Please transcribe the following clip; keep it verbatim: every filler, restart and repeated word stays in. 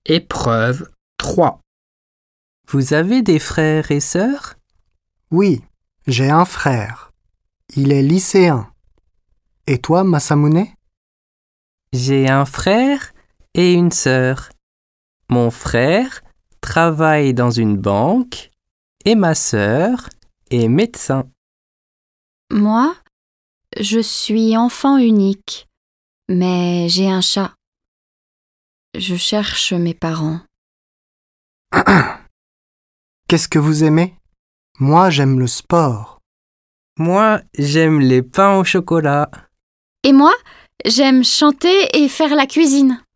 Épreuve trois. Vous avez des frères et sœurs? Oui, j'ai un frère. Il est lycéen. Et toi, Masamune? J'ai un frère et une sœur. Mon frère travaille dans une banque et ma sœur est médecin. Moi, je suis enfant unique, mais j'ai un chat. Je cherche mes parents. Qu'est-ce que vous aimez? Moi, j'aime le sport. Moi, j'aime les pains au chocolat. Et moi, j'aime chanter et faire la cuisine.